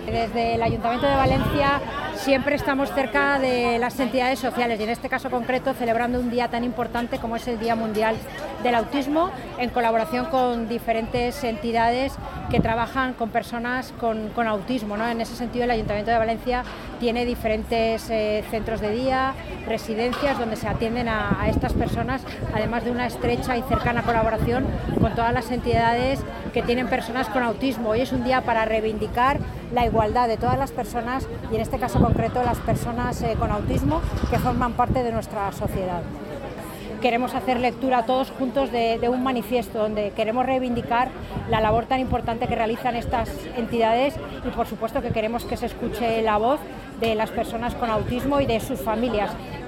Desde el Ayuntamiento de Valencia siempre estamos cerca de las entidades sociales y en este caso concreto celebrando un día tan importante como es el Día Mundial del Autismo, en colaboración con diferentes entidades que trabajan con personas con autismo, ¿no? En ese sentido el Ayuntamiento de Valencia tiene diferentes centros de día, residencias donde se atienden a estas personas, además de una estrecha y cercana colaboración con todas las entidades que tienen personas con autismo. Hoy es un día para reivindicar la igualdad de todas las personas y en este caso concreto las personas con autismo que forman parte de nuestra sociedad. Queremos hacer lectura todos juntos de un manifiesto donde queremos reivindicar la labor tan importante que realizan estas entidades y por supuesto que queremos que se escuche la voz de las personas con autismo y de sus familias.